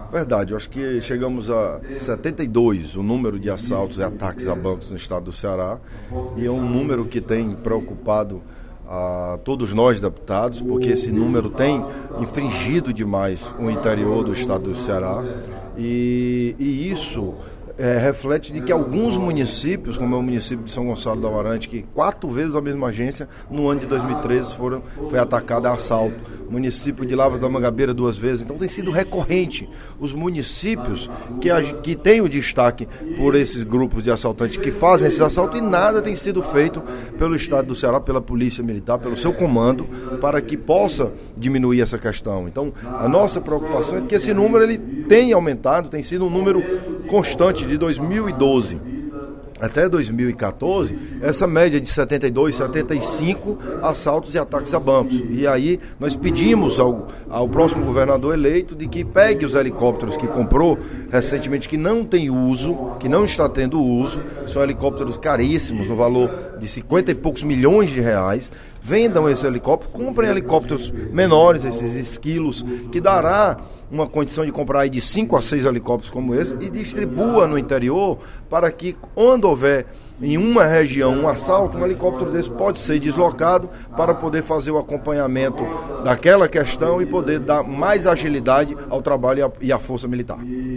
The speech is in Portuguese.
Verdade, eu acho que chegamos a 72 o número de assaltos e ataques a bancos no estado do Ceará, e é um número que tem preocupado a todos nós deputados, porque esse número tem infringido demais o interior do estado do Ceará, e isso reflete de que alguns municípios, como é o município de São Gonçalo do Amarante, que 4 vezes a mesma agência, no ano de 2013, foi atacada a assalto. O município de Lavras da Mangabeira 2 vezes. Então tem sido recorrente. Os municípios que têm o destaque por esses grupos de assaltantes que fazem esses assaltos, e nada tem sido feito pelo estado do Ceará, pela Polícia Militar, pelo seu comando, para que possa diminuir essa questão. Então, a nossa preocupação é que esse número ele tem aumentado, tem sido um número constante. De 2012 até 2014, essa média de 72, 75 assaltos e ataques a bancos. E aí nós pedimos ao próximo governador eleito de que pegue os helicópteros que comprou recentemente, que não tem uso, que não está tendo uso, são helicópteros caríssimos, no valor de 50 e poucos milhões de reais, vendam esse helicóptero, comprem helicópteros menores, esses esquilos, que dará uma condição de comprar aí de 5 a 6 helicópteros como esse, e distribua no interior, para que quando houver em uma região um assalto, um helicóptero desse pode ser deslocado para poder fazer o acompanhamento daquela questão e poder dar mais agilidade ao trabalho e à força militar.